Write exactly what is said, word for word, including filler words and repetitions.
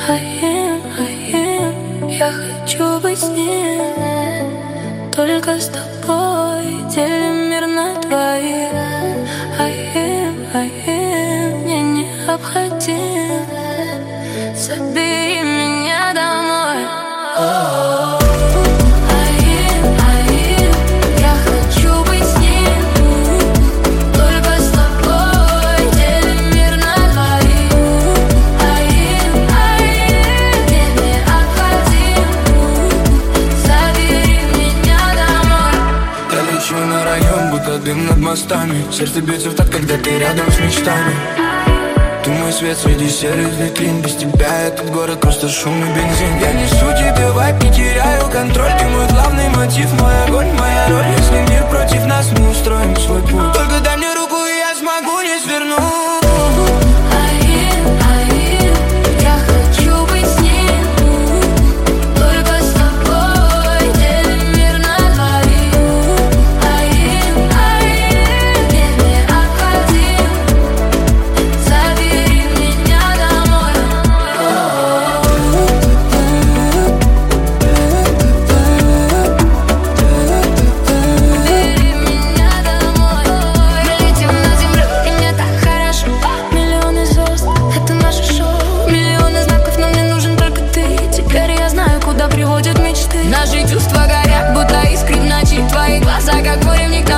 Аим, аим, я хочу быть с ним. Только с тобой делим мир на двоих. Аим, аим, мне необходим. Забери меня домой. Аим, аим, я хочу быть с ним. Только с тобой делим мир на двоих. Аим, аим, мне необходим. Забери меня домой. Я лечу на район, будто дым над мостами. Сердце бьется в такт, когда ты рядом с мечтами. Ты мой свет среди серых витрин. Без тебя этот город просто шум и бензин. Я несу тебе вайб, не теряю контроль. Ты мой главный мотив, мой огонь, моя роль. Если мир против нас, мы устроим свой путь. Только дай мне руку, и я смогу не свернуть. Приводят мечты. Наши чувства горят, будто искры в ночи. Твои глаза, как море в них.